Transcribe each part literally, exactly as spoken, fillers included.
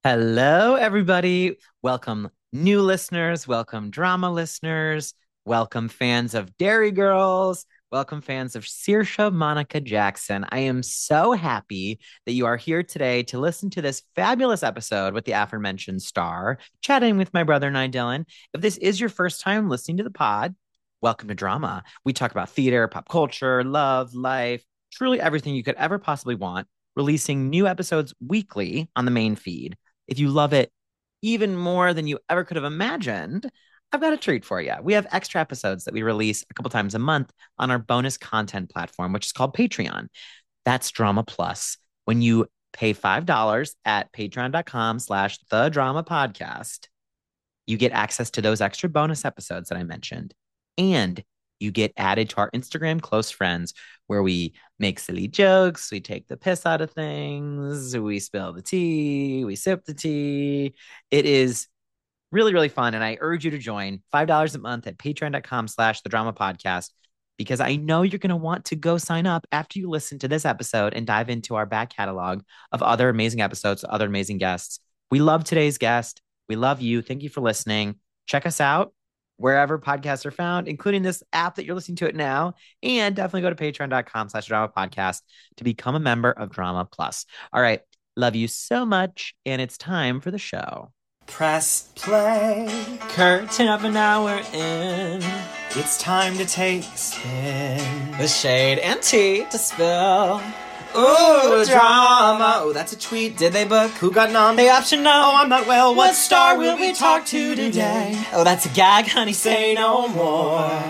Hello, everybody. Welcome, new listeners. Welcome, drama listeners. Welcome, fans of Dairy Girls. Welcome, fans of Saoirse Monica Jackson. I am so happy that you are here today to listen to this fabulous episode with the aforementioned star, chatting with my brother and I, Dylan. If this is your first time listening to the pod, welcome to Drama. We talk about theater, pop culture, love, life, truly everything you could ever possibly want, releasing new episodes weekly on the main feed. If you love it even more than you ever could have imagined, I've got a treat for you. We have extra episodes that we release a couple times a month on our bonus content platform, which is called Patreon. That's Drama Plus. When you pay five dollars at patreon.com slash the drama podcast, you get access to those extra bonus episodes that I mentioned. And you get added to our Instagram close friends where we make silly jokes, we take the piss out of things, we spill the tea, we sip the tea. It is really, really fun. And I urge you to join five dollars a month at patreon.com slash the drama podcast, because I know you're going to want to go sign up after you listen to this episode and dive into our back catalog of other amazing episodes, other amazing guests. We love today's guest. We love you. Thank you for listening. Check us out wherever podcasts are found, including this app that you're listening to it now. And definitely go to patreon.com slash drama podcast to become a member of Drama Plus. All right. Love you so much. And it's time for the show. Press play. Curtain up an hour in. It's time to take a spin. The shade and tea to spill. Ooh, drama. Oh, that's a tweet. Did they book? Who got nom? They option no. Oh, I'm not well. What star will we talk to today? Oh, that's a gag, honey. Say no more.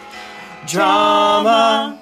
Drama.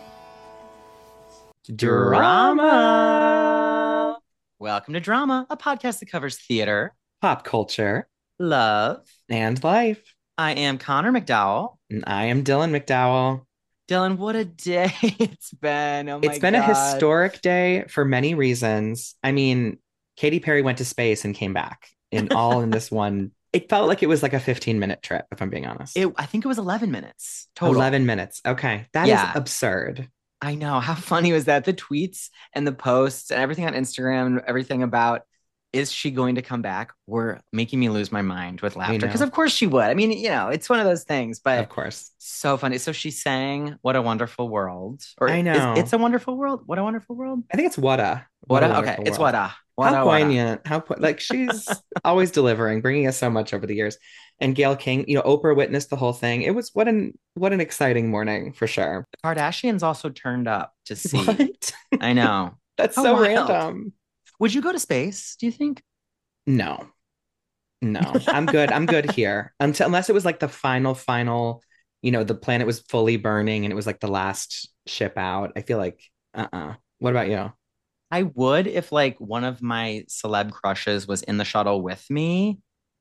Drama. Welcome to Drama, a podcast that covers theater, Pop culture, love, and life. I am Connor McDowell. And I am Dylan McDowell. Dylan, what a day it's been. Oh my It's been God. a historic day for many reasons. I mean, Katy Perry went to space and came back in all in this one. It felt like it was like a fifteen minute trip, if I'm being honest. It, I think it was eleven minutes total. eleven minutes. Okay. That Yeah. is absurd. I know. How funny was that? The tweets and the posts and everything on Instagram, everything about, is she going to come back, were making me lose my mind with laughter. know. Because of course she would. I mean, you know, it's one of those things, but Of course. so funny. So she sang "What a Wonderful World." Or I is- know. it's a wonderful world. What a wonderful world. I think it's Wada. What a a, okay. Wonderful It's World. what a. What How a, what a. poignant. How po- like she's always delivering, bringing us so much over the years. And Gayle King, you know, Oprah witnessed the whole thing. It was what an what an exciting morning for sure. The Kardashians also turned up to see. What? I know. That's How so wild. random. Would you go to space, do you think? No. No. I'm good. I'm good here. Until unless it was like the final, final, you know, the planet was fully burning and it was like the last ship out. I feel like uh-uh. What about you? I would if like one of my celeb crushes was in the shuttle with me,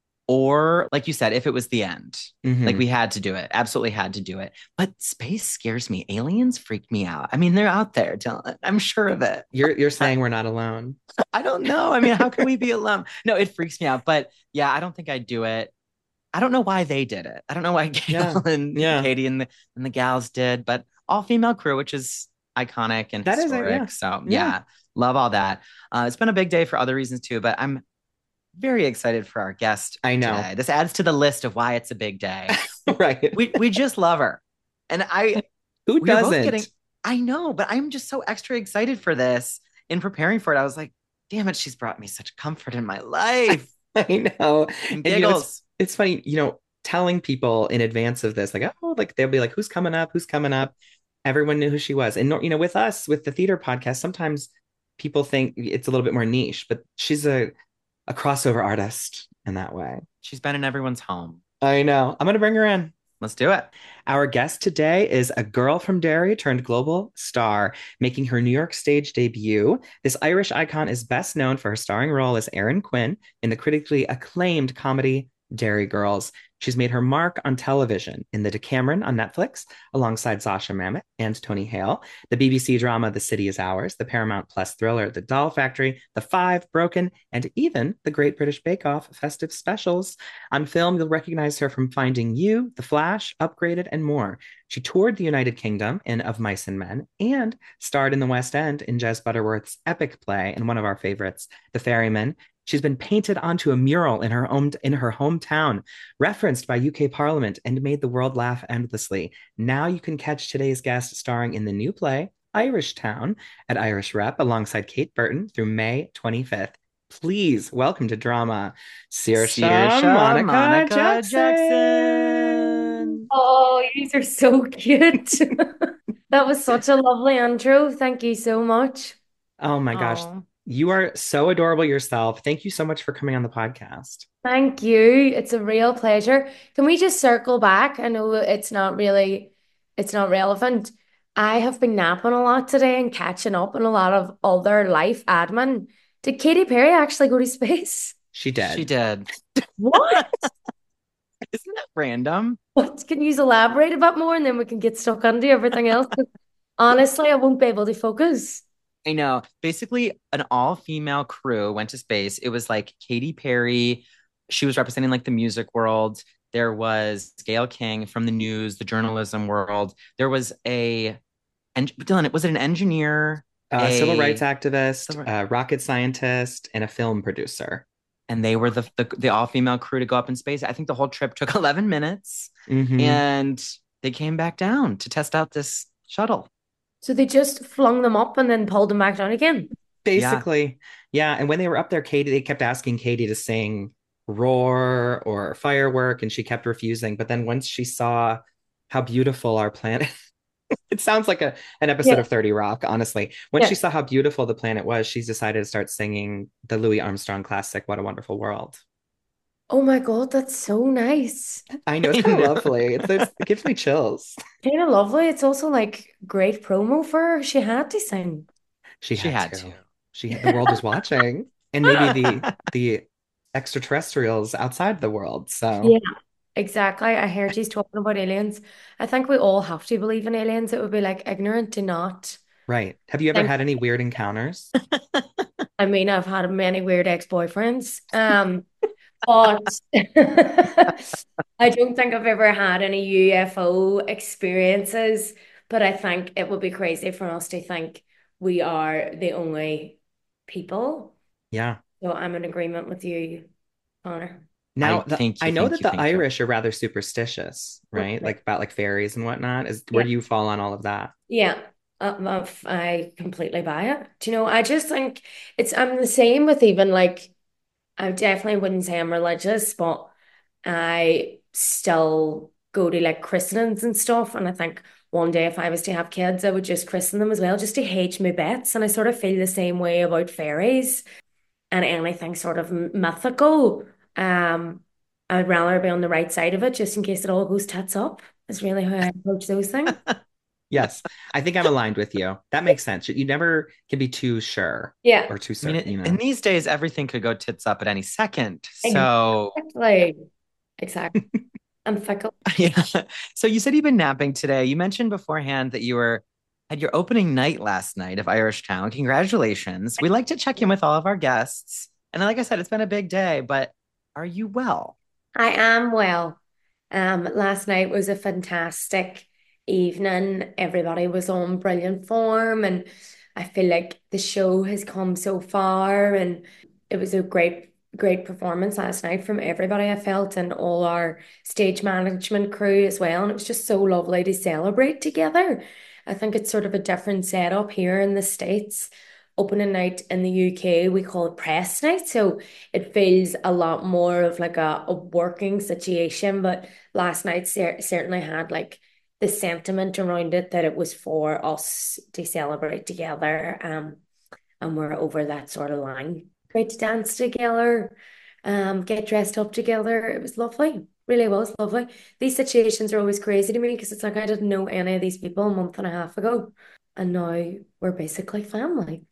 or like you said, if it was the end. Mhm. Like we had to do it, absolutely had to do it. But space scares me. Aliens freak me out. I mean, they're out there, Dylan. I'm sure of it. You're you're saying we're not alone. I don't know. I mean, how can we be alone? No, it freaks me out. But yeah, I don't think I'd do it. I don't know why they did it. I don't know why Gail Yeah. and Yeah. Katie and the and the gals did, but all female crew, which is iconic and That is it, historic. yeah. So Yeah. yeah, love all that. Uh, it's been a big day for other reasons too, but I'm very excited for our guest I know. today. This adds to the list of why it's a big day. Right. we we just love her, and I Who we were both doesn't? getting. I know, but I'm just so extra excited for this. In preparing for it, I was like, "Damn it, she's brought me such comfort in my life." I know. And And you know, giggles. it's, it's funny, you know, telling people in advance of this, like, oh, like they'll be like, who's coming up? Who's coming up? Everyone knew who she was. And, you know, with us, with the theater podcast, sometimes people think it's a little bit more niche, but she's a, a crossover artist in that way. She's been in everyone's home. I know. I'm going to bring her in. Let's do it. Our guest today is a girl from Derry turned global star, making her New York stage debut. This Irish icon is best known for her starring role as Erin Quinn in the critically acclaimed comedy Derry Girls. She's made her mark on television in The Decameron on Netflix, alongside Sasha Mamet and Tony Hale, the B B C drama The City Is Ours, the Paramount Plus thriller The Doll Factory, The Five, Broken, and even the Great British Bake Off festive specials. On film, you'll recognize her from Finding You, The Flash, Upgraded, and more. She toured the United Kingdom in Of Mice and Men and starred in the West End in Jez Butterworth's epic play and one of our favorites, The Ferryman, She's been painted onto a mural in her home in her hometown, referenced by U K Parliament, and made the world laugh endlessly. Now you can catch today's guest starring in the new play Irish Town at Irish Rep alongside Kate Burton through May twenty-fifth. Please welcome to drama, Saoirse Saoirse Monica Monica Jackson. Jackson. Oh, you are so cute. That was such a lovely intro. Thank you so much. Oh my gosh, Oh, you are so adorable yourself. Thank you so much for coming on the podcast. Thank you. It's a real pleasure. Can we just circle back? I know it's not really, it's not relevant. I have been napping a lot today and catching up on a lot of other life admin. Did Katy Perry actually go to space? She she did. did. What? Isn't that random? What? Can you elaborate a bit more and then we can get stuck into everything else? 'Cause honestly, I won't be able to focus. I know. Basically, an all-female crew went to space. It was like Katy Perry. She was representing like the music world. There was Gayle King from the news, the journalism world. There was a, and Dylan, was it an engineer, A civil rights a, activist, a rocket scientist, and a film producer. and they were the the, the all-female crew to go up in space. I think the whole trip took eleven minutes, Mhm. and they came back down to test out this shuttle. So they just flung them up and then pulled them back down again. Basically, yeah. And when they were up there, Katie, they kept asking Katie to sing Roar or Firework, and she kept refusing. But then once she saw how beautiful our planet, it sounds like a an episode Yeah. of thirty Rock, honestly. When Yeah. she saw how beautiful the planet was, she's decided to start singing the Louis Armstrong classic, What a Wonderful World. Oh my God, that's so nice. I know, it's I kind of know. lovely. It's, it's, it gives me chills. Kind of lovely. It's also like great promo for her. She had to sing. She She had had to. to. She had, the world was watching, and maybe the the extraterrestrials outside the world. So Yeah, exactly. I heard she's talking about aliens. I think we all have to believe in aliens. It would be like ignorant to not right. Have you ever think. had any weird encounters? I mean, I've had many weird ex-boyfriends. Um, but I don't think I've ever had any U F O experiences. But I think it would be crazy for us to think we are the only people. Yeah. So I'm in agreement with you, Connor. Now, I the, thank I you, know thank that you, the thank you. Irish are rather superstitious, right? Okay. Like about like fairies and whatnot. Is where Yeah. do you fall on all of that? Yeah, um, I've- I completely buy it. Do you know, I just think it's, I'm the same with even like, I definitely wouldn't say I'm religious, but I still go to like christenings and stuff. And I think one day if I was to have kids, I would just christen them as well, just to hedge my bets. And I sort of feel the same way about fairies and anything sort of m- mythical. Um, I'd rather be on the right side of it just in case it all goes tits up. Is really how I approach those things. Yes, I think I'm aligned with you. That makes sense. You never can be too sure Yeah, or too I mean, certain, you it, in know. these days, everything could go tits up at any second. So, exactly. Exactly. I'm fickle. yeah. So you said you've been napping today. You mentioned beforehand that you were had your opening night last night of Irish Town. Congratulations. We like to check in with all of our guests. And like I said, it's been a big day, but are you well? I am well. Um, last night was a fantastic evening. Everybody was on brilliant form, and I feel like the show has come so far, and it was a great, great performance last night from everybody I felt, and all our stage management crew as well. And it was just so lovely to celebrate together. I think it's sort of a different setup here in the States. Opening night in the U K, we call it press night. So it feels a lot more of like a, a working situation. But last night cer certainly had like the sentiment around it that it was for us to celebrate together. Um, and we're over that sort of line. Great to dance together, um, get dressed up together. It was lovely. Really was lovely. These situations are always crazy to me because it's like I didn't know any of these people a month and a half ago. And now we're basically family.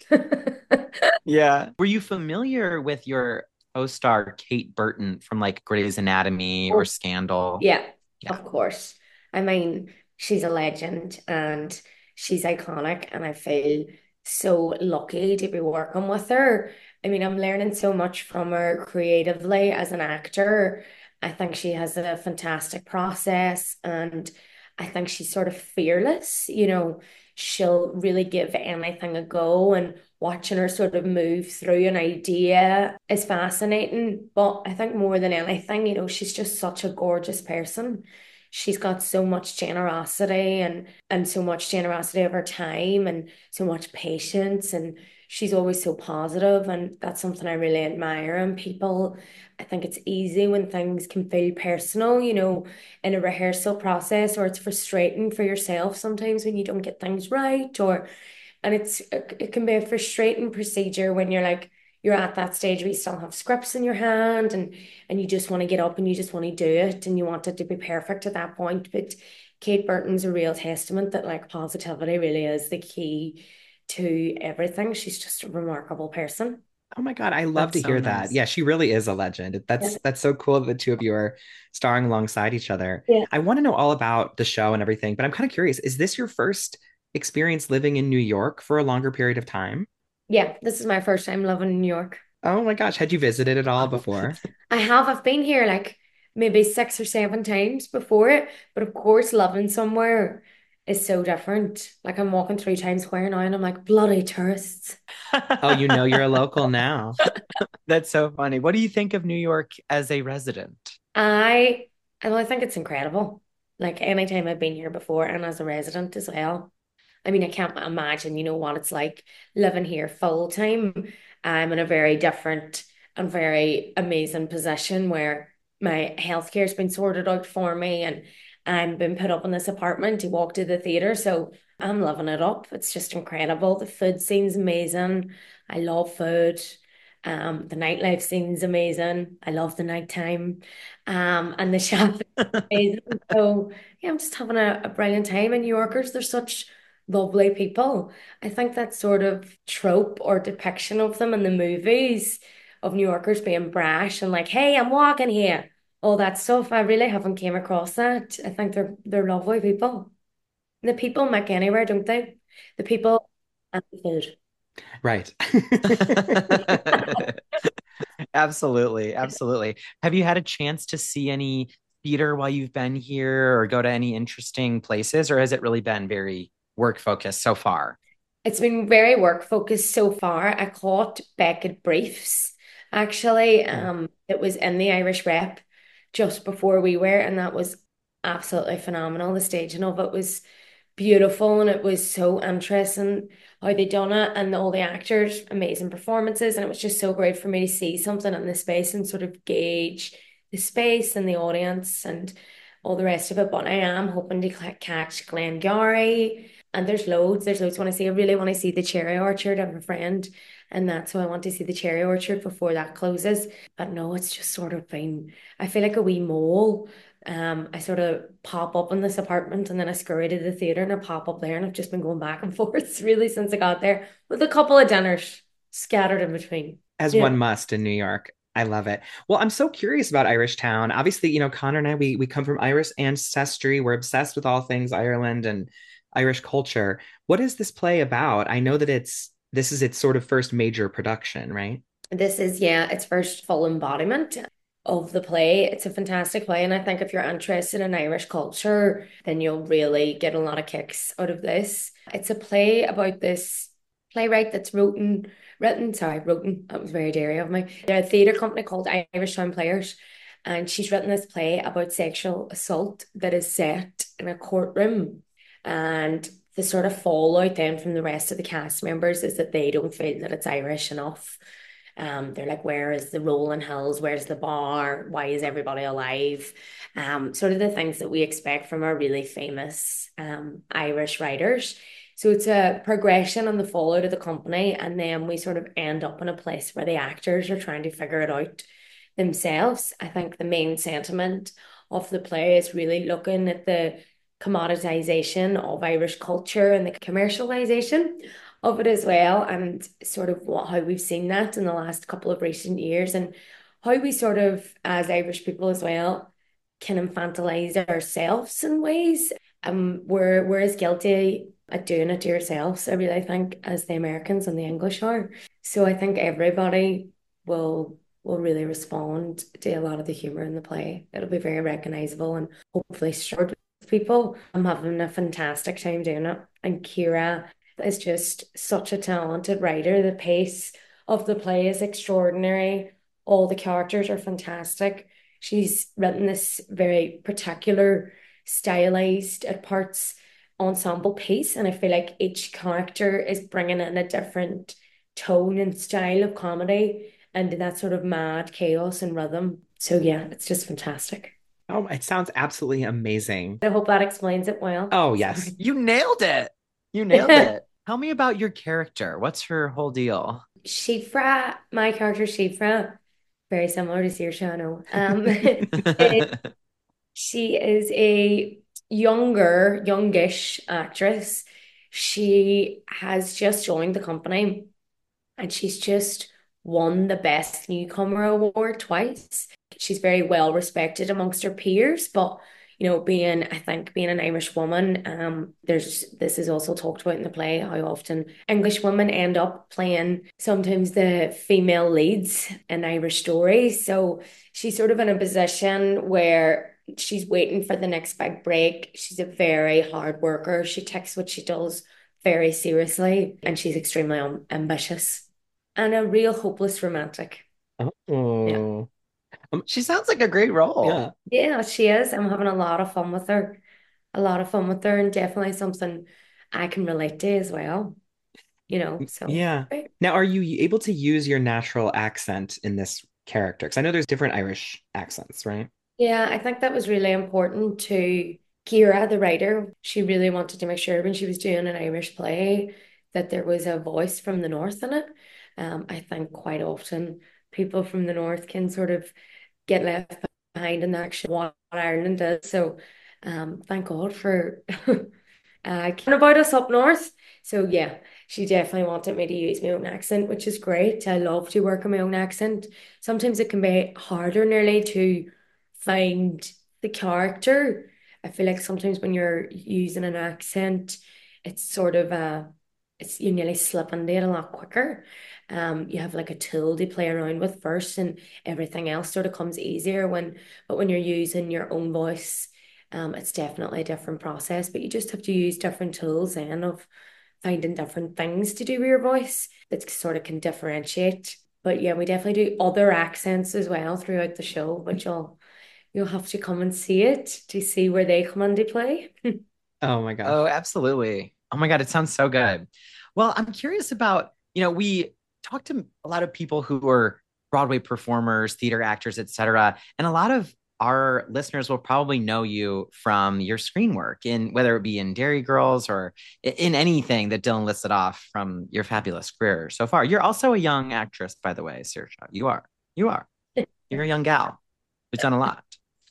Yeah. Were you familiar with your co-star Kate Burton from like Grey's Anatomy or Oh, Scandal? yeah, Yeah. of course. I mean, she's a legend and she's iconic, and I feel so lucky to be working with her. I mean, I'm learning so much from her creatively as an actor. I think she has a fantastic process, and I think she's sort of fearless. You know, she'll really give anything a go, and watching her sort of move through an idea is fascinating. But I think more than anything, you know, she's just such a gorgeous person. She's got so much generosity and and so much generosity of her time and so much patience, and she's always so positive, and that's something I really admire in people. I think it's easy when things can feel personal, you know, in a rehearsal process, or it's frustrating for yourself sometimes when you don't get things right, or and it's it can be a frustrating procedure when you're like you're at that stage where you still have scripts in your hand, and and you just want to get up and you just want to do it and you want it to be perfect at that point. But Kate Burton's a real testament that like positivity really is the key to everything. She's just a remarkable person. Oh my God, I love That's to so hear that. nice. Yeah, she really is a legend. Yeah. That's that's so cool that the two of you are starring alongside each other. Yeah. I want to know all about the show and everything, but I'm kind of curious, is this your first experience living in New York for a longer period of time? Yeah, this is my first time living in New York. Oh my gosh, had you visited at all before? I have. I've been here like maybe six or seven times before it, but of course, living somewhere is so different. Like I'm walking through Times Square now, and I'm like bloody tourists. Oh, you know you're a local now. That's so funny. What do you think of New York as a resident? I and I think it's incredible. Like anytime I've been here before, and as a resident as well. I mean, I can't imagine, you know, what it's like living here full time. I'm in a very different and very amazing position where my healthcare's been sorted out for me, and I'm been put up in this apartment to walk to the theater. So I'm loving it up. It's just incredible. The food seems amazing. I love food. Um, the nightlife seems amazing. I love the nighttime. Um, and the shopping is amazing. So yeah, I'm just having a, a brilliant time. And New Yorkers, they're such lovely people. I think that sort of trope or depiction of them in the movies of New Yorkers being brash and like, hey, I'm walking here. All that stuff. I really haven't came across that. I think they're they're lovely people. The people make anywhere, don't they? The people and the food. Right. Absolutely, absolutely. Have you had a chance to see any theater while you've been here or go to any interesting places, or has it really been very work focused so far? It's been very work focused so far. I caught Beckett Briefs actually. Cool. Um, it was in the Irish Rep just before we were, and that was absolutely phenomenal. The staging of it was beautiful, and it was so interesting how they done it, and all the actors, amazing performances, and it was just so great for me to see something in the space and sort of gauge the space and the audience and all the rest of it. But I am hoping to ca- catch Glengarry. And there's loads, there's loads I want to see. I really want to see the cherry orchard. I have a friend, and that's why I want to see the cherry orchard before that closes. But no, it's just sort of been, I feel like a wee mole. Um, I sort of pop up in this apartment and then I scurry to the theater and I pop up there, and I've just been going back and forth really since I got there with a couple of dinners scattered in between. As Yeah. one must in New York. I love it. Well, I'm so curious about Irish Town. Obviously, you know, Connor and I, we we come from Irish ancestry. We're obsessed with all things Ireland and Irish culture. What is this play about? I know that it's this is its sort of first major production, right? This is, yeah, its first full embodiment of the play. It's a fantastic play, and I think if you're interested in Irish culture, then you'll really get a lot of kicks out of this. It's a play about this playwright that's written, written, sorry, written, that was very dairy of me. They're a theatre company called Irish Town Players, and she's written this play about sexual assault that is set in a courtroom. And the sort of fallout then from the rest of the cast members is that they don't feel that it's Irish enough. Um, they're like, where is the rolling hills? Where's the bar? Why is everybody alive? Um, sort of the things that we expect from our really famous um, Irish writers. So it's a progression on the fallout of the company, and then we sort of end up in a place where the actors are trying to figure it out themselves. I think the main sentiment of the play is really looking at the commoditization of Irish culture and the commercialization of it as well, and sort of what how we've seen that in the last couple of recent years, and how we sort of, as Irish people as well, can infantilize ourselves in ways. Um, we're we're as guilty at doing it to ourselves, I really think, as the Americans and the English are. So I think everybody will will really respond to a lot of the humor in the play. It'll be very recognizable and hopefully short people. I'm having a fantastic time doing it. And Kira is just such a talented writer. The pace of the play is extraordinary. All the characters are fantastic. She's written this very particular, stylized at parts ensemble piece, and I feel like each character is bringing in a different tone and style of comedy and that sort of mad chaos and rhythm. So yeah, it's just fantastic. Oh, it sounds absolutely amazing. I hope that explains it well. Oh, yes. Sorry. You nailed it. You nailed it. Tell me about your character. What's her whole deal? Shifra, my character Shifra, very similar to Saoirse, I know. Um, it- she is a younger, youngish actress. She has just joined the company and she's just won the Best Newcomer Award twice. She's very well respected amongst her peers, but you know, being I think being an Irish woman, um, there's this is also talked about in the play how often English women end up playing sometimes the female leads in Irish stories. So she's sort of in a position where she's waiting for the next big break. She's a very hard worker. She takes what she does very seriously, and she's extremely um, ambitious and a real hopeless romantic. Yeah. Oh, um, She sounds like a great role. yeah. Yeah, she is. I'm having a lot of fun with her. A lot of fun with her, and definitely something I can relate to as well, you know. So Yeah. great. Now, are you able to use your natural accent in this character? Because I know there's different Irish accents, right? Yeah, I think that was really important to Kira, the writer. She really wanted to make sure when she was doing an Irish play that there was a voice from the North in it. Um, I think quite often people from the North can sort of get left behind in actually what Ireland is. So um, thank God for uh, caring about us up north. So yeah, she definitely wanted me to use my own accent, which is great. I love to work on my own accent. Sometimes it can be harder nearly to find the character. I feel like sometimes when you're using an accent, it's sort of uh it's you nearly slip into it a lot quicker. Um, you have like a tool to play around with first, and everything else sort of comes easier when, but when you're using your own voice, um, it's definitely a different process. But you just have to use different tools and of finding different things to do with your voice that sort of can differentiate. But yeah, we definitely do other accents as well throughout the show, which you'll you'll have to come and see it to see where they come into play. Oh my Oh, gosh. absolutely. Oh my God, it sounds so good. Well, I'm curious about, you know, we talked to a lot of people who are Broadway performers, theater actors, et cetera. And a lot of our listeners will probably know you from your screen work in whether it be in Dairy Girls or in anything that Dylan listed off from your fabulous career so far. You're also a young actress, by the way, Saoirse. You are. You are. You're a young gal who's done a lot.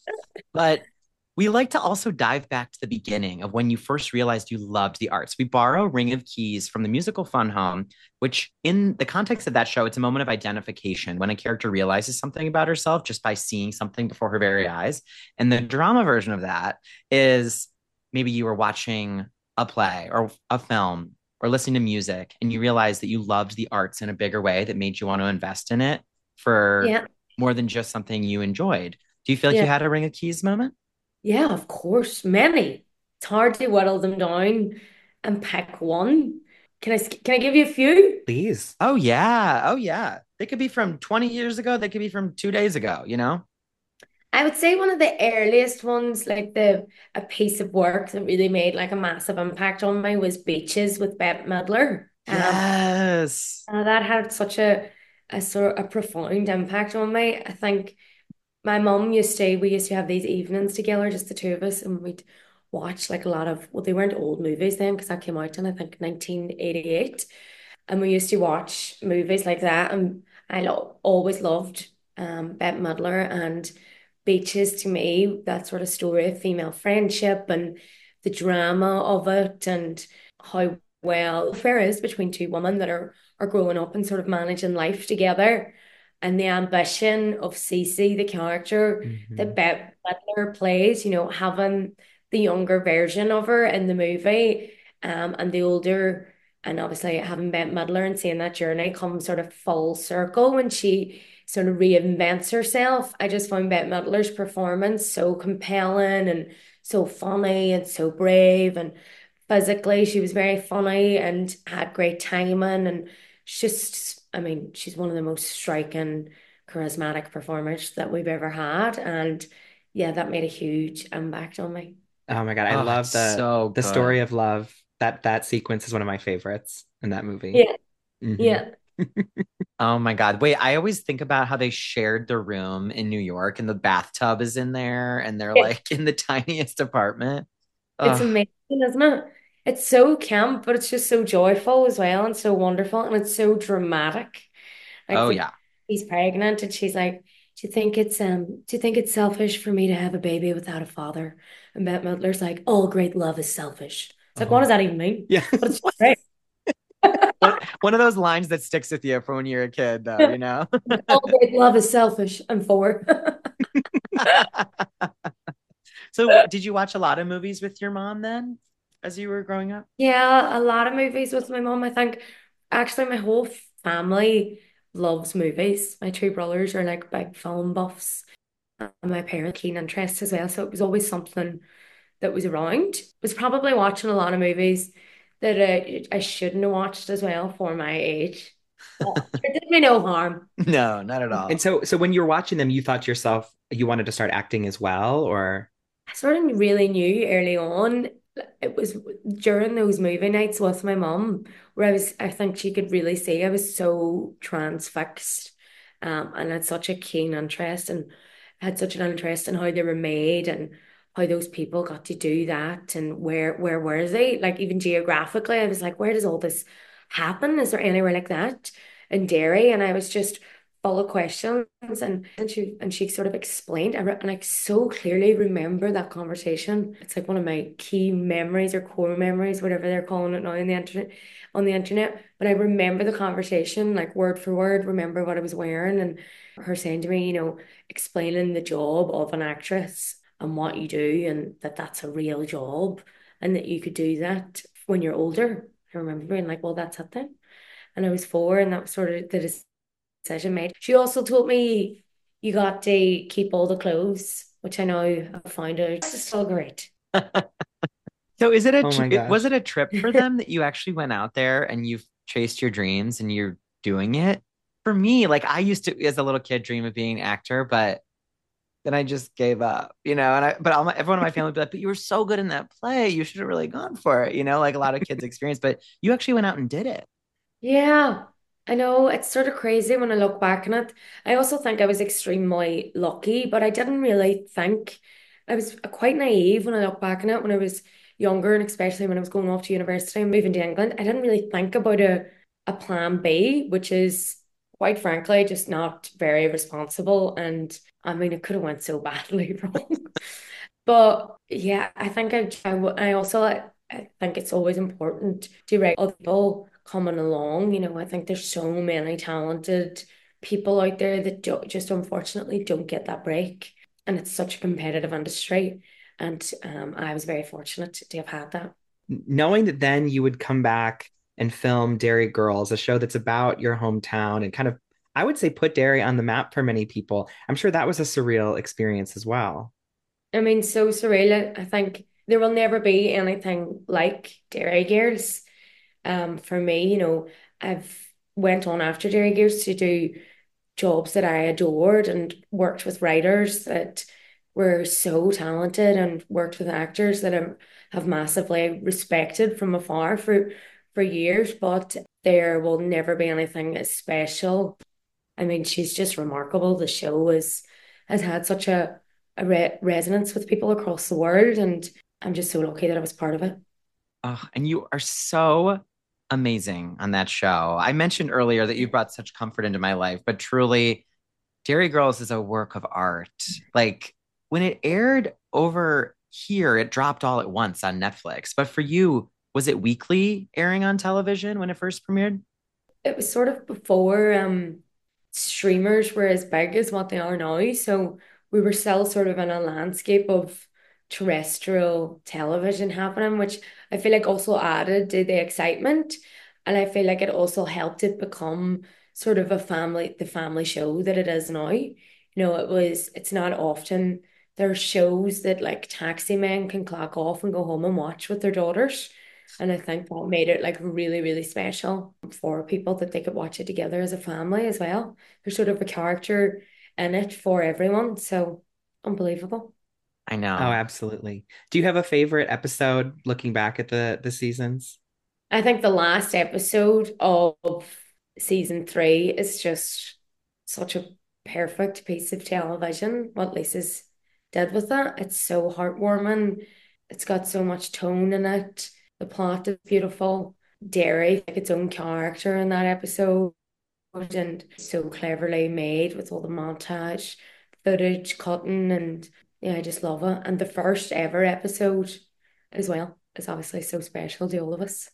But we like to also dive back to the beginning of when you first realized you loved the arts. We borrow Ring of Keys from the musical Fun Home, which, in the context of that show, it's a moment of identification when a character realizes something about herself just by seeing something before her very eyes. And the drama version of that is maybe you were watching a play or a film or listening to music and you realized that you loved the arts in a bigger way that made you want to invest in it for Yeah, more than just something you enjoyed. Do you feel like you yeah, had a Ring of Keys moment? yeah, of course, many. It's hard to whittle them down and pick one. Can I can I give you a few? Please. Oh yeah. Oh yeah. They could be from twenty years ago. They could be from two days ago, you know? I would say one of the earliest ones, like the a piece of work that really made like a massive impact on me was Beaches with Bette Midler. Um, Yes. uh, that had such a a sort of a profound impact on me. I think my mum used to, we used to have these evenings together, just the two of us, and we'd watch like a lot of, well, they weren't old movies then because that came out in, I think, nineteen eighty-eight. And we used to watch movies like that. And I lo always loved um, Bette Midler and Beaches to me, that sort of story of female friendship and the drama of it and how well fair is between two women that are, are growing up and sort of managing life together. And the ambition of Cece, the character that Mhm. Bette Midler plays, you know, having the younger version of her in the movie, um, and the older, and obviously having Bette Midler and seeing that journey come sort of full circle when she sort of reinvents herself. I just found Bette Midler's performance so compelling and so funny and so brave, and physically she was very funny and had great timing, and she's just, I mean, she's one of the most striking, charismatic performers that we've ever had. And yeah, that made a huge impact on me. Oh my God, I Oh, it's love the so the story good. of love. That that sequence is one of my favorites in that movie. Yeah, Hmm. yeah. Oh my God. Wait, I always think about how they shared the room in New York and the bathtub is in there and they're Yeah. like in the tiniest apartment. It's Oh, amazing, isn't it? It's so camp, but it's just so joyful as well and so wonderful, and it's so dramatic. Like oh when yeah. she's pregnant and she's like, "Do you think it's um do you think it's selfish for me to have a baby without a father?" And Bette Midler's like, "All great love is selfish." It's like, what Oh. does that even mean? Yeah. But it's great. One, one of those lines that sticks with you from when you're a kid, though, you know? Like, all great love is selfish. I'm for. So, did you watch a lot of movies with your mom then as you were growing up? Yeah, a lot of movies with my mom. I think actually my whole family loves movies. My two brothers are like big film buffs, and my parents keen interest as well. So it was always something that was around. Was probably watching a lot of movies that I, I shouldn't have watched as well for my age. But it did me no harm. No, not at And all. so so when you were watching them, you thought to yourself you wanted to start acting as well, or I sort of really knew early on. It was during those movie nights with my mum where I was, I think she could really see I was so transfixed, um, and had such a keen interest and had such an interest in how they were made and how those people got to do that and where where were they? Like even geographically, I was like, where does all this happen? Is there anywhere like that in Derry? And I was just full of questions, and and she and she sort of explained, I re- and I so clearly remember that conversation. It's like one of my key memories or core memories, whatever they're calling it now on the internet on the internet. But I remember the conversation like word for word, remember what I was wearing, and her saying to me, you know, explaining the job of an actress and what you do, and that that's a real job and that you could do that when you're older. I remember being like, well, that's it then. And I was four, and that was sort of the decision made. She also told me you got to keep all the clothes, which I know I found out is still great. So, is it a oh tr- my it, was gosh. it a trip for them that you actually went out there and you've chased your dreams and you're doing it? For me, like I used to, as a little kid, dream of being an actor, but then I just gave up, you know. And I, but all my, everyone in my family would be like, "But you were so good in that play, you should have really gone for it," you know, like a lot of kids experience. But you actually went out and did it. Yeah, I know it's sort of crazy when I look back on it. I also think I was extremely lucky, but I didn't really think I was quite naive when I look back on it when I was younger, and especially when I was going off to university and moving to England. I didn't really think about a a plan B, which is quite frankly just not very responsible. And I mean, it could have went so badly wrong. But yeah, I think I, I, w- I also I think it's always important to rate other people coming along. You know, I think there's so many talented people out there that do, just unfortunately don't get that break. And it's such a competitive industry. And um, I was very fortunate to have had that. Knowing that then you would come back and film Derry Girls, a show that's about your hometown and kind of, I would say, put Derry on the map for many people. I'm sure that was a surreal experience as well. I mean, so surreal. I think there will never be anything like Dairy Girls. Um, for me, you know, I've went on after Dairy Girls to do jobs that I adored and worked with writers that were so talented and worked with actors that I have massively respected from afar for for years, but there will never be anything as special. I mean, she's just remarkable. The show is has had such a, a re resonance with people across the world, and I'm just so lucky that I was part of it. Oh, and you are so amazing on that show. I mentioned earlier that you brought such comfort into my life, but truly, Dairy Girls is a work of art. Like when it aired over here, it dropped all at once on Netflix. But for you, was it weekly airing on television when it first premiered? It was sort of before um streamers were as big as what they are now. So we were still sort of in a landscape of terrestrial television happening, which I feel like also added to the excitement. And I feel like it also helped it become sort of a family, the family show that it is now. You know, it was, it's not often there are shows that like taxi men can clock off and go home and watch with their daughters. And I think that made it like really, really special for people that they could watch it together as a family as well. There's sort of a character in it for everyone. So unbelievable. I Oh, know. absolutely. Do you have a favorite episode looking back at the the seasons? I think the last episode of season three is just such a perfect piece of television. What Lisa's did with it, it's so heartwarming. It's got so much tone in it. The plot is beautiful. Derry, like its own character in that episode, and so cleverly made with all the montage footage, cutting, and yeah, I just love it. And the first ever episode as well is obviously so special to all of us.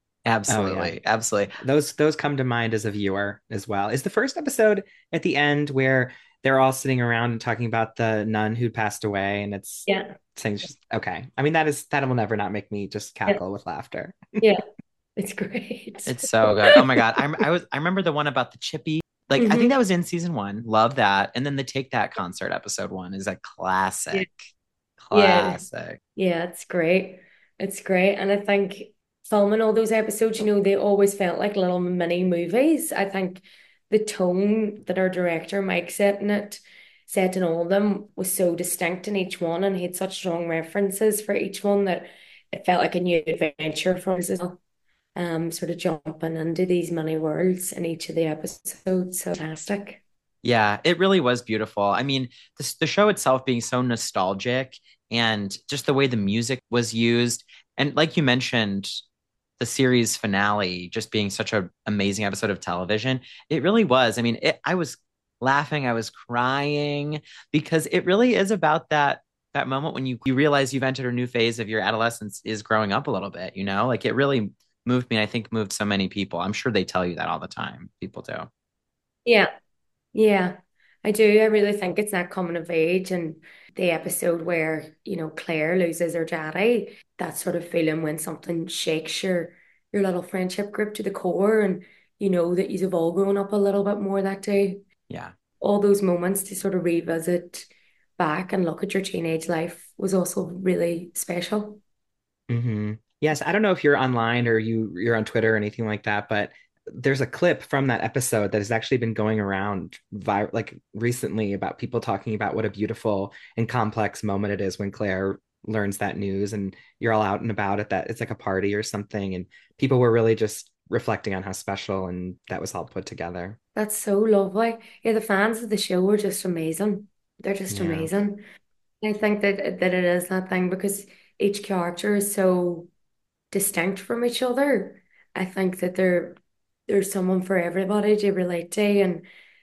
Oh yeah. Absolutely. Absolutely. Those those come to mind as a viewer as well. Is the first episode at the end where they're all sitting around and talking about the nun who passed away and it's Yeah. saying just okay. I mean that is that will never not make me just Yeah. cackle with laughter. Yeah. It's great. It's so good. Oh my God. I, I was I remember the one about the Chippy. Like I think Hmm. that was in season one. Love that. And then the Take That concert episode one is a Yeah. classic. Yeah. Classic. Yeah, it's great. It's great. And I think filming all those episodes, you know, they always felt like little mini movies. I think the tone that our director, Mike, set in it, set in all of them was so distinct in each one, and he had such strong references for each one that it felt like a new adventure for us as well. Um, sort of jumping into these many worlds in each of the episodes. So fantastic. Yeah, it really was beautiful. I mean, the, the show itself being so nostalgic and just the way the music was used. And like you mentioned, the series finale just being such an amazing episode of television. It really was. I mean, it, I was laughing, I was crying because it really is about that that moment when you you realize you've entered a new phase of your adolescence is growing up a little bit, you know? Like it really moved me. And I think moved so many people. I'm sure they tell you that all the time. People do. Yeah. Yeah, I do. I really think it's that coming of age and the episode where, you know, Claire loses her daddy, that sort of feeling when something shakes your your little friendship group to the core and you know that you've all grown up a little bit more that day. Yeah. All those moments to sort of revisit back and look at your teenage life was also really special. Hmm. Yes, I don't know if you're online or you you're on Twitter or anything like that, but there's a clip from that episode that has actually been going around vi like recently about people talking about what a beautiful and complex moment it is when Claire learns that news and you're all out and about at that it's like a party or something and people were really just reflecting on how special and that was all put together. That's so lovely. Yeah, the fans of the show were just amazing. They're just Yeah. amazing. I think that that it is that thing because each character is so distinct from each other. I think that there there's someone for everybody to relate to, and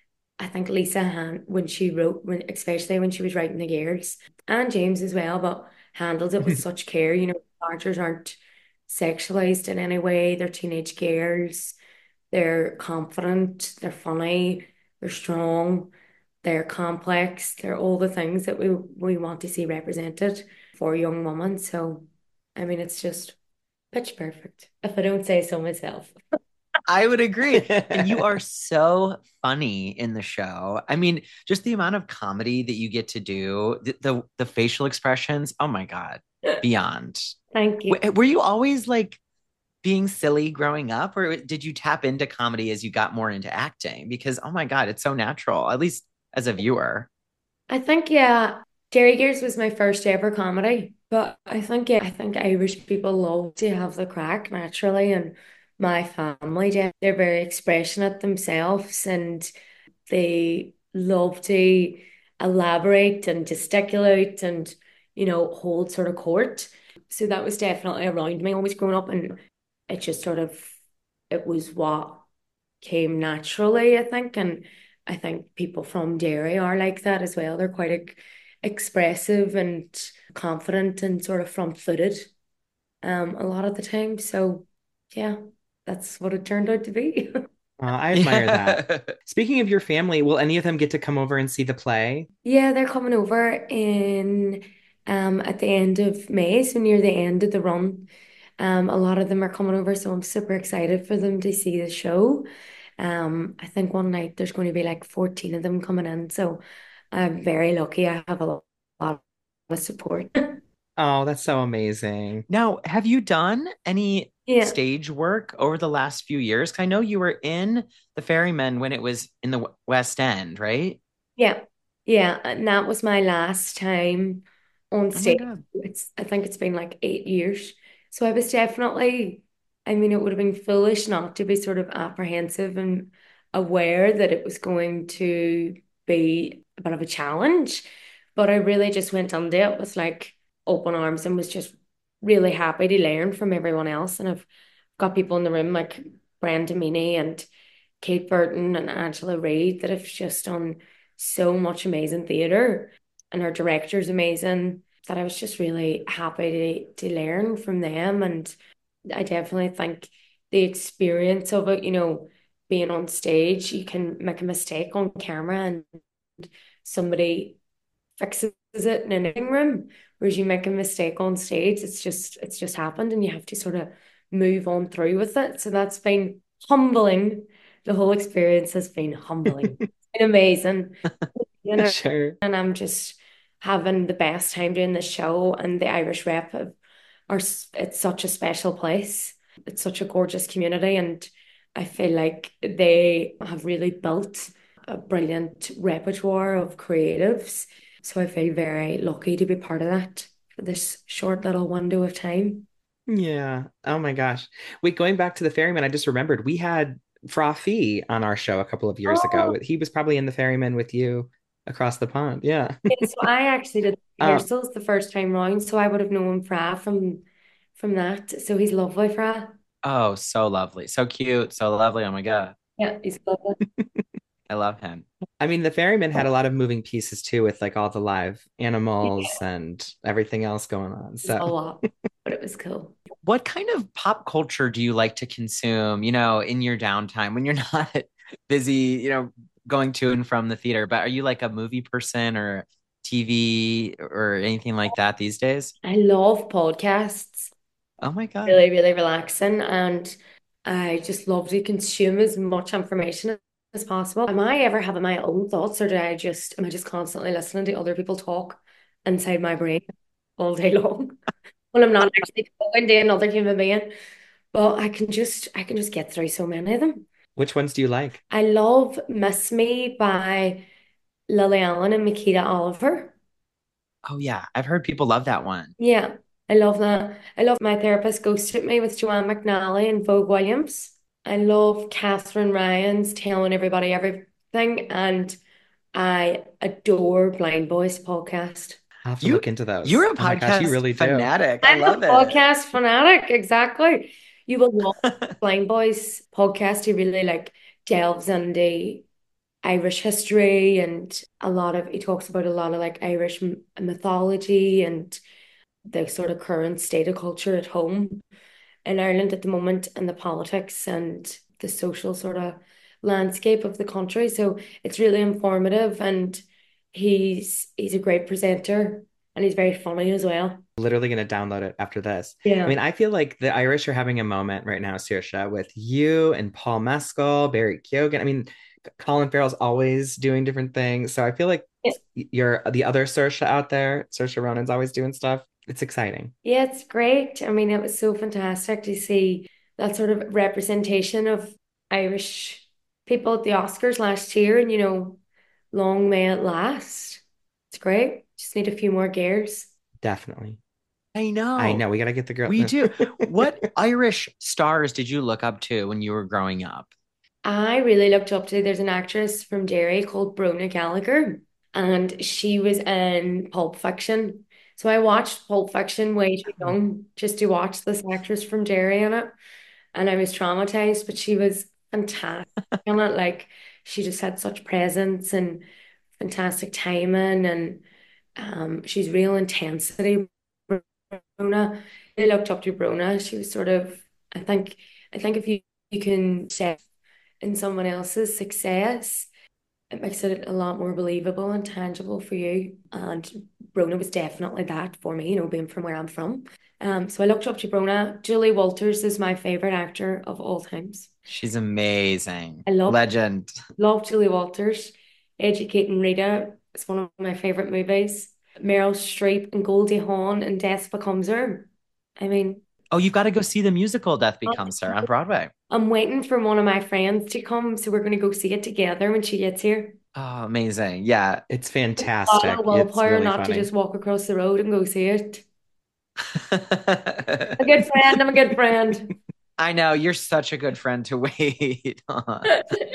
I think Lisa Han when she wrote when especially when she was writing the girls and James as well, but handled it with such care. You know, characters aren't sexualized in any way. They're teenage girls. They're confident. They're funny. They're strong. They're complex. They're all the things that we we want to see represented for young women. So, I mean, it's just pitch perfect, if I don't say so myself. I would agree. And you are so funny in the show. I mean, just the amount of comedy that you get to do, the the, the facial expressions. Oh my God, beyond. Thank you. W- were you always like being silly growing up, or did you tap into comedy as you got more into acting? Because oh my God, it's so natural, at least as a viewer. I think, yeah, Jerry Gears was my first ever comedy, but I think, yeah, I think Irish people love to have the crack naturally, and my family, yeah, they're very expressionate themselves, and they love to elaborate and gesticulate and, you know, hold sort of court. So that was definitely around me always growing up, and it just sort of, it was what came naturally, I think. And I think people from Derry are like that as well. They're quite ex- expressive and confident and sort of front-footed um a lot of the time. So yeah, that's what it turned out to be. Uh, I admire that. Yeah. Speaking of your family, will any of them get to come over and see the play? Yeah, they're coming over in um at the end of May, so near the end of the run. Um, a lot of them are coming over, so I'm super excited for them to see the show. Um, I think one night there's going to be like fourteen of them coming in. So I'm very lucky. I have a lot, lot of support. Oh, that's so amazing. Now, have you done any Yeah. stage work over the last few years? 'Cause I know you were in The Ferryman when it was in the W- West End, right? Yeah. Yeah. And that was my last time on Oh my stage. God. It's, I think it's been like eight years. So I was definitely, I mean, it would have been foolish not to be sort of apprehensive and aware that it was going to be a bit of a challenge. But I really just went under it with like open arms and was just really happy to learn from everyone else. And I've got people in the room like Brenda Meany and Kate Burton and Angela Reid that have just done so much amazing theatre, and our director's amazing, that I was just really happy to to learn from them. And I definitely think the experience of it, you know, being on stage, you can make a mistake on camera and somebody fixes it in an editing room, whereas you make a mistake on stage, it's just it's just happened and you have to sort of move on through with it. So that's been humbling. The whole experience has been humbling. It's been amazing, you know, Sure. and I'm just having the best time doing the show. And the Irish Rep have, are s- it's such a special place. It's such a gorgeous community, and I feel like they have really built a brilliant repertoire of creatives. So I feel very lucky to be part of that for this short little window of time. Yeah. Oh my gosh. Wait, going back to the ferryman, I just remembered we had Fra Fee on our show a couple of years Oh, ago. He was probably in the ferryman with you across the pond. Yeah. yeah, so I actually did Um, rehearsals the first time round, so I would have known Fra from from that. So he's lovely, Fra. Oh, so lovely. So cute. So lovely. Oh my God. Yeah, he's lovely. I love him. I mean, the ferryman had a lot of moving pieces too, with like all the live animals Yeah, and everything else going on. it's So a lot, but it was cool. What kind of pop culture do you like to consume, you know, in your downtime when you're not busy, you know, going to and from the theater? But are you like a movie person or T V or anything like that these days? I love podcasts. Oh my God. Really, really relaxing, and I just love to consume as much information as possible. Am I ever having my own thoughts, or do I just am I just constantly listening to other people talk inside my brain all day long when I'm not actually talking to another human being? But I can just I can just get through so many of them. which ones do you like? I love Miss Me by Lily Allen and Makita Oliver. Oh yeah. I've heard people love that one. Yeah, I love that. I love My Therapist Ghosted Me with Joanne McNally and Vogue Williams. I love Catherine Ryan's Telling Everybody Everything, and I adore Blind Boys podcast. I'll have to You look into those. you're a Oh my gosh, you podcast really do. fanatic. I I'm a love it. podcast fanatic, exactly. You will love Blind Boys podcast. He really like delves into Irish history, and a lot of he talks about a lot of like Irish m- mythology and the sort of current state of culture at home in Ireland at the moment, and the politics and the social sort of landscape of the country. So it's really informative, and he's he's a great presenter, and he's very funny as well. Literally going to download it after this. I Yeah. mean, I feel like the Irish are having a moment right now, Saoirse, with you and Paul Mescal, Barry Keoghan. I mean, Colin Farrell's always doing different things. So I feel like Yeah, you're the other Saoirse out there. Saoirse Ronan's always doing stuff. It's exciting. yeah, it's great. I mean, it was so fantastic to see that sort of representation of Irish people at the Oscars last year, and you know, long may it last. It's great. Just need a few more gears. Definitely. I I know. know. We got to get the girl. We do. What Irish stars did you look up to when you were growing up? I really looked up to, there's an actress from Derry called Brona Gallagher, and she was in Pulp Fiction. So I watched Pulp Fiction way too Oh, young just to watch this actress from Derry in it. And I was traumatized, but she was fantastic in it. Like she just had such presence and fantastic timing, and um she's real intensity. Brona. I looked up to Brona. She was sort of, I think, I think if you, you can say in someone else's success, it makes it a lot more believable and tangible for you. And Brona was definitely that for me, you know, being from where I'm from. Um, so I looked up to Brona. Julie Walters is my favorite actor of all times. She's amazing. I love Legend. love Julie Walters. Educating Rita is one of my favorite movies. Meryl Streep and Goldie Hawn and Death Becomes Her. I mean, Oh, you've got to go see the musical Death Becomes Her on Broadway. I'm waiting for one of my friends to come, so we're going to go see it together when she gets here. Oh, amazing. Yeah. It's Follow fantastic. It's willpower really not to funny. just walk across the road and go see it. A good friend, I'm a good friend. I know you're such a good friend to wait on.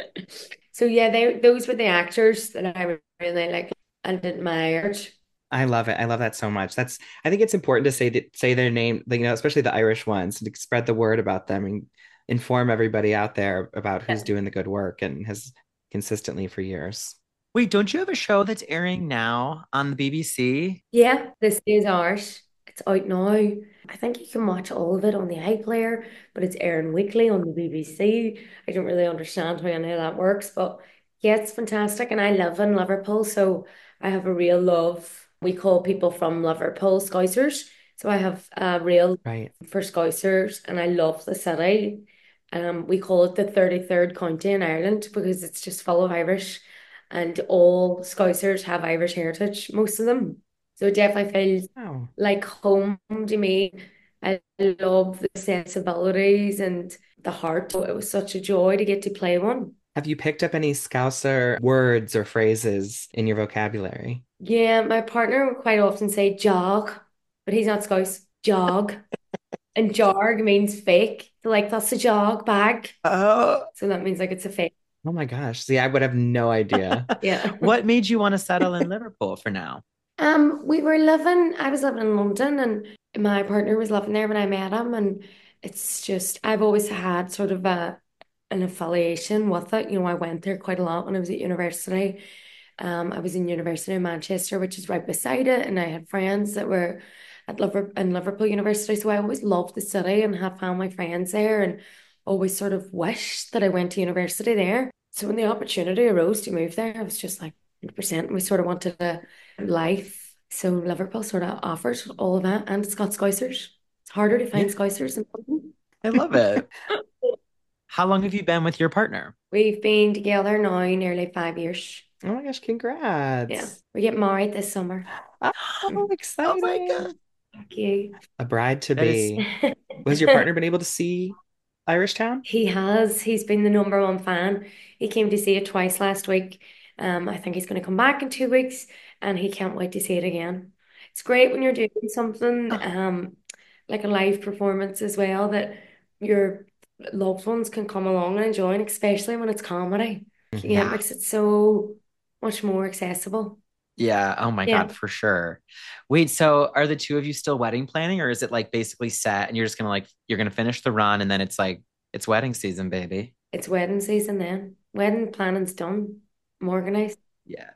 So yeah, they those were the actors that I really like and admired. I love it. I love that so much. That's I think it's important to say that say their name, like, you know, especially the Irish ones, to spread the word about them and inform everybody out there about who's Yeah. doing the good work and has consistently for years. Wait, don't you have a show that's airing now on the B B C? Yeah, this is ours. It's out now. I think you can watch all of it on the iPlayer, but it's airing weekly on the B B C. I don't really understand how any of that works, but yeah, it's fantastic. And I live in Liverpool, so I have a real love. We call people from Liverpool Scousers. So I have a real Right. for Scousers, and I love the city. Um, we call it the thirty-third county in Ireland because it's just full of Irish, and all Scousers have Irish heritage, most of them. So it definitely feels Oh. like home to me. I love the sensibilities and the heart. So it was such a joy to get to play one. Have you picked up any Scouser words or phrases in your vocabulary? Yeah, my partner would quite often say jog, but he's not Scouse. Jog. And jarg means fake. So like that's a jog bag. Oh, So that means like it's a fake. Oh my gosh. See, I would have no idea. Yeah. what made you want to settle in Liverpool for now? Um, we were living, I was living in London and my partner was living there when I met him. And it's just, I've always had sort of a an affiliation with it. You know, I went there quite a lot when I was at university. Um, I was in University of Manchester, which is right beside it, and I had friends that were at Liverpool in Liverpool University. So I always loved the city and had family friends there, and always sort of wished that I went to university there. So when the opportunity arose to move there, I was just like one hundred percent. We sort of wanted a life. So Liverpool sort of offered all of that, and it's got Scousers. It's harder to find Yeah. Scousers in London. I love it. How long have you been with your partner? We've been together now nearly five years. Oh my gosh, Yeah, congrats. we're getting married this summer. Oh, Oh my exciting. God. Thank you. A bride to That is, be. Was your partner been able to see Irish Town? He has. He's been the number one fan. He came to see it twice last week. Um, I think he's going to come back in two weeks, and he can't wait to see it again. It's great when you're doing something, oh, um, like a live performance as well, that your loved ones can come along and enjoy, and especially when it's comedy. Yeah, it Mhm. yeah. makes it so much more accessible. Yeah. Oh my Yeah, God, for sure. Wait, so are the two of you still wedding planning, or is it like basically set and you're just gonna like you're gonna finish the run and then it's like it's wedding season, baby? it's wedding season then. Wedding planning's done. I'm organized. Yeah.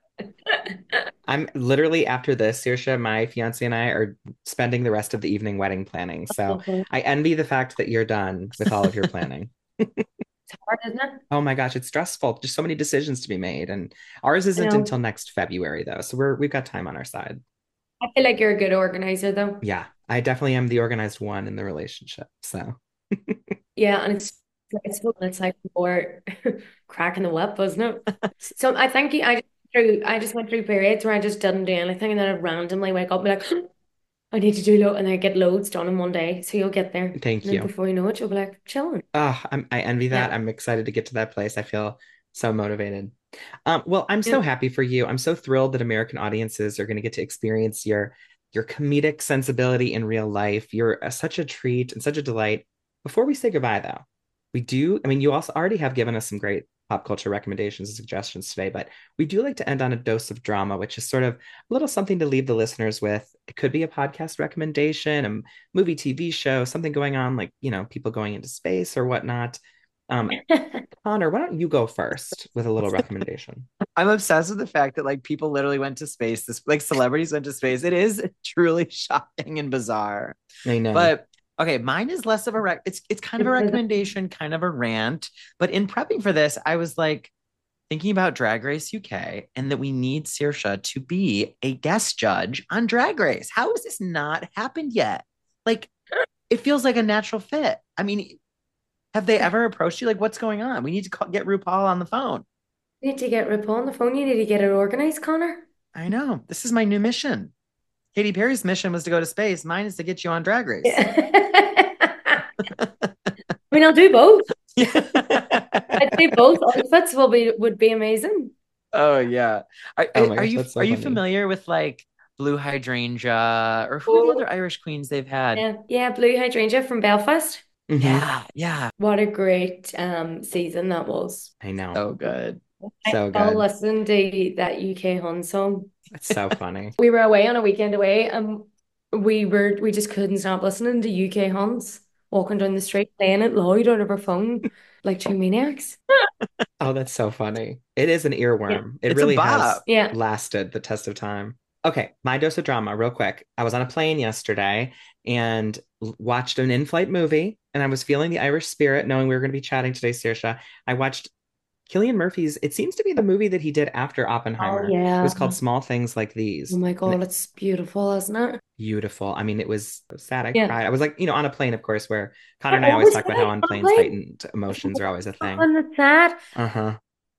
I'm literally after this, Saoirse, my fiance and I are spending the rest of the evening wedding planning. So Okay. I envy the fact that you're done with all of your planning. It's hard, isn't it? Oh my gosh, it's stressful. Just so many decisions to be made. And ours I isn't know. until next February though. So we're we've got time on our side. I feel like you're a good organizer though. Yeah, I definitely am the organized one in the relationship. So Yeah, and it's it's it's like more cracking the whip, isn't it? So I think I just through I just went through periods where I just didn't do anything and then I'd randomly wake up and be like, I need to do load and I get loads done in one day. So you'll get there. And thank then you. before you know it, you'll be like chilling. Oh, I'm, I envy that. Yeah. I'm excited to get to that place. I feel so motivated. Um, well, I'm Yeah. so happy for you. I'm so thrilled that American audiences are going to get to experience your your comedic sensibility in real life. You're a, such a treat and such a delight. Before we say goodbye, though, we do. I mean, you also already have given us some great pop culture recommendations and suggestions today, but we do like to end on a dose of drama, which is sort of a little something to leave the listeners with. It could be a podcast recommendation, a movie, T V show, something going on, like, you know, people going into space or whatnot. Um, Connor, why don't you go first with a little recommendation? I'm obsessed with the fact that like people literally went to space. This like celebrities went to space. It is truly shocking and bizarre. I know. But okay, mine is less of a rec. It's it's kind of a recommendation, kind of a rant. But in prepping for this, I was like, thinking about Drag Race U K and that we need Saoirse to be a guest judge on Drag Race. How has this not happened yet? Like, it feels like a natural fit. I mean, have they ever approached you? Like, what's going on? We need to call, get RuPaul on the phone. You need to get RuPaul on the phone. You need to get it organized, Connor. I know. This is my new mission. Katy Perry's mission was to go to space. Mine is to get you on Drag Race. I mean, I'll do both. I'd say both outfits will be would be amazing. Oh yeah. Are, Oh my are gosh, you that's so are you funny. familiar with like Blue Hydrangea or who are the Oh, other Irish queens they've had? yeah, yeah, Blue Hydrangea from Belfast. Mhm. Yeah, yeah. What a great um season that was. I know. So good. I So still good. listen to that U K Hun song. It's so funny. We were away on a weekend away, and we were we just couldn't stop listening to U K Huns, walking down the street, playing it loud on our phone like two maniacs. Oh, that's so funny. It is an Yeah. earworm. It It's a really has bop. Yeah. lasted the test of time. Okay, my dose of drama, real quick. I was on a plane yesterday and l- watched an in-flight movie, and I was feeling the Irish spirit, knowing we were going to be chatting today, Saoirse. I watched Cillian Murphy's, it seems to be the movie that he did after Oh Oppenheimer. It yeah. was called Small Things Like Oh These. my And God, it's beautiful, isn't it? beautiful. I mean, it was so sad. I Yeah. cried. I was like, you know, on a plane, of course, where Connor I and I always always talk about how cry on on a planes, plane. heightened emotions are always a thing. On the sad. Uh-huh.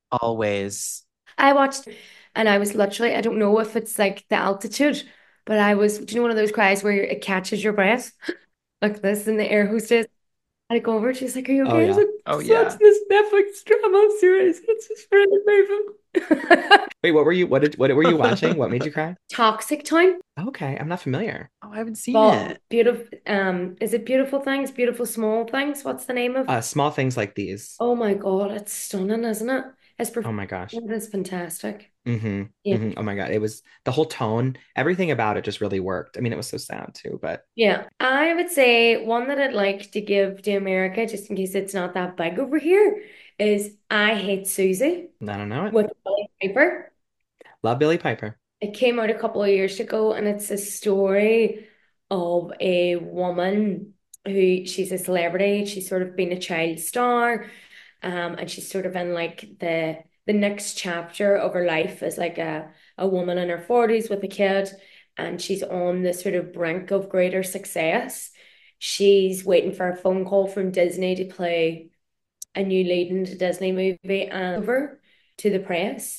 Always. I watched, and I was literally, I don't know if it's like the altitude, but I was, do you know one of those cries where it catches your breath like this, and the air hostess, I go over, she's like, "Are you Oh okay?" I was yeah. like, Oh "Just watch yeah. this Netflix drama series. It's just really moving." Wait, what were you what did what were you watching? What made you cry? Toxic Town, Okay, I'm not familiar. Oh, I haven't seen but it. beautiful. Um, is it Beautiful Things? Beautiful Small Things? What's the name of? Uh, small things like these. Oh my God, it's stunning, isn't it? His Oh my gosh. performance is fantastic. Mm-hmm. Yeah. Mm-hmm. Oh my God. It was the whole tone, everything about it just really worked. I mean, it was so sad too, but Yeah, I would say one that I'd like to give to America, just in case it's not that big over here, is I Hate Susie I don't know it. with Billy Piper. Love Billy Piper. It came out a couple of years ago, and it's a story of a woman who she's a celebrity. She's sort of been a child star, um, and she's sort of in like the the next chapter of her life as like a a woman in her forties with a kid, and she's on the sort of brink of greater success. She's waiting for a phone call from Disney to play a new lead in the Disney movie and over to the press.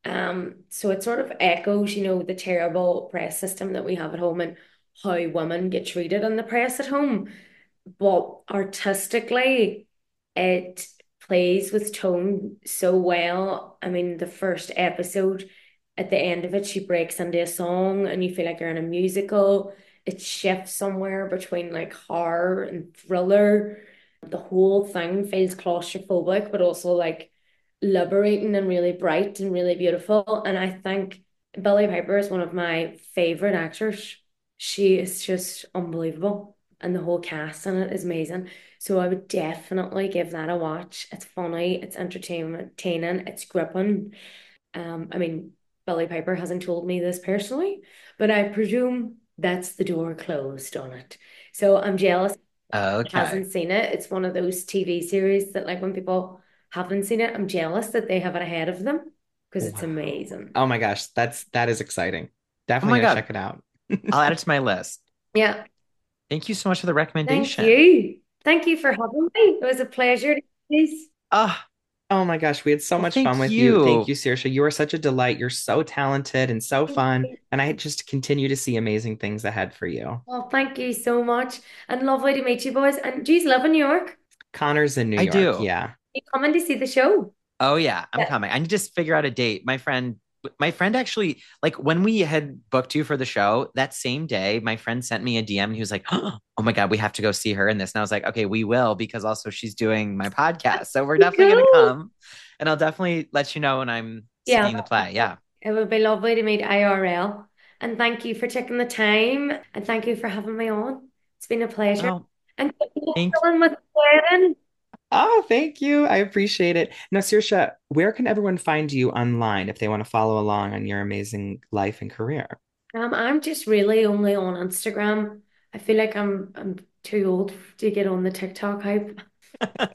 Um, so it sort of echoes, you know, the terrible press system that we have at home and how women get treated in the press at home. But artistically, it plays with tone so well. I mean, the first episode, at the end of it, she breaks into a song and you feel like you're in a musical. It shifts somewhere between like horror and thriller. The whole thing feels claustrophobic, but also like liberating and really bright and really beautiful. And I think Billie Piper is one of my favorite actors. She is just unbelievable, and the whole cast in it is amazing. So I would definitely give that a watch. It's funny, it's entertainment, entertaining, it's gripping. Um, I mean, Billie Piper hasn't told me this personally, but I presume that's the door closed on it. So I'm jealous Okay. hasn't seen it. It's one of those T V series that, like, when people haven't seen it, I'm jealous that they have it ahead of them because it's Wow. amazing. Oh my gosh, that's that is exciting. Oh Definitely my gonna God. check it out. I'll add it to my list. Yeah, Thank you so much for the thank recommendation. you. Thank you for having me. It was a pleasure to do this. Ah, Oh my gosh, we had so well, much fun thank with you. Thank you. you, Saoirse. You are such a delight. You're so talented and so fun. And I just continue to see amazing things ahead for you. Well, thank you so much. And lovely to meet you boys. And do you live in New York? Connor's in New I York. do. Yeah. You coming to see the show? Oh yeah, I'm Yeah. coming. I need to just figure out a date. My friend, my friend actually, like when we had booked you for the show, that same day, my friend sent me a D M and he was like, "Oh my God, we have to go see her in this." And I was like, "Okay, we will," because also she's doing my podcast. So we're definitely gonna Cool. come. And I'll definitely let you know when I'm Yeah, seeing the play. Yeah. it would be lovely to meet I R L. And thank you for taking the time. And thank you for having me on. It's been a pleasure. Oh, And good luck thank Dylan, with the wedding. Oh, thank you. I appreciate it. Now, Saoirse, where can everyone find you online if they want to follow along on your amazing life and career? Um, I'm just really only on Instagram. I feel like I'm I'm too old to get on the TikTok hype.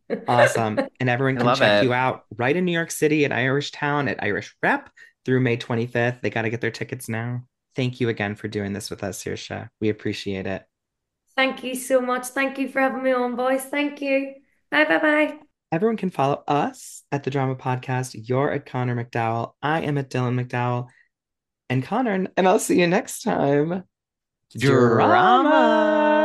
Awesome. And everyone I can love check it. you out right in New York City at Irish Town at Irish Rep through May twenty-fifth. They got to get their tickets now. Thank you again for doing this with us, Saoirse. We appreciate it. Thank you so much. Thank you for having me on, boys. Thank you. Bye bye bye. Everyone can follow us at the Drama Podcast. You're at Connor McDowell. I am at Dylan McDowell. And Connor, and I'll see you next time. Drama. Drama.